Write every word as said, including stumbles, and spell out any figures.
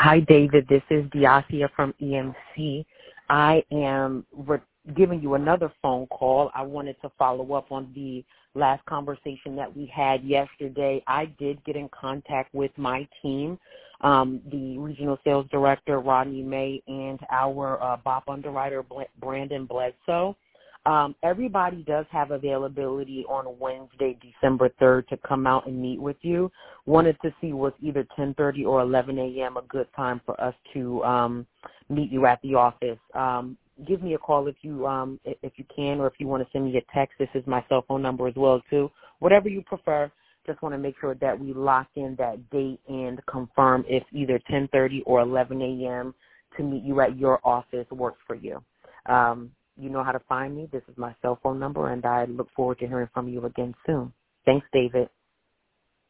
Hi, David. This is Diasia from E M C. I am re- giving you another phone call. I wanted to follow up on the last conversation that we had yesterday. I did get in contact with my team, um, the regional sales director, Rodney May, and our uh, B O P underwriter, Brandon Bledsoe. Um, everybody does have availability on Wednesday, December third, to come out and meet with you. Wanted to see was either ten thirty or eleven a.m. a good time for us to um, meet you at the office. Um, give me a call if you um, if you can, or if you want to send me a text. This is my cell phone number as well, too. Whatever you prefer. Just want to make sure that we lock in that date and confirm if either ten thirty or eleven a.m. to meet you at your office works for you. Um, You know how to find me. This is my cell phone number, and I look forward to hearing from you again soon. Thanks, David.